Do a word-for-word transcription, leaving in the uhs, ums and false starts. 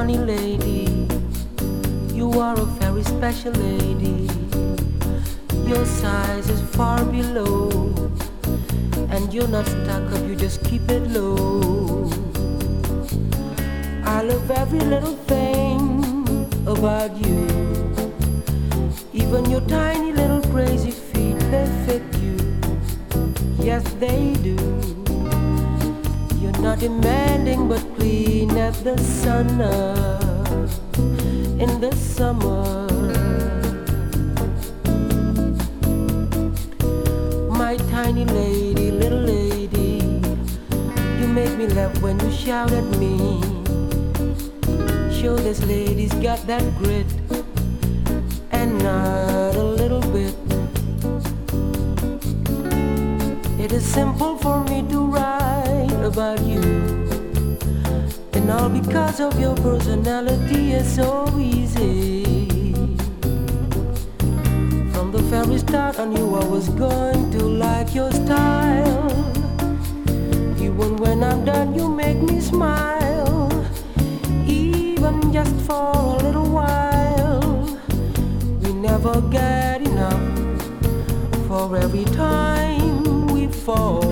funny lady. You are a very special lady. Your size is far below, and you're not stuck up, you just keep it low. I love every little thing about you. Even your tiny little crazy feet, they fit you. Yes, they do. You're not demanding but clean as the sun uh, in the summer. My tiny lady, little lady, you make me laugh when you shout at me. Sure, this lady's got that grit, and not a little bit. It is simple for me to write about you, and all because of your personality is so easy. From the very start I knew I was going to like your style. Even when I'm done you make me smile, even just for a little while. We never get enough for every time we fall.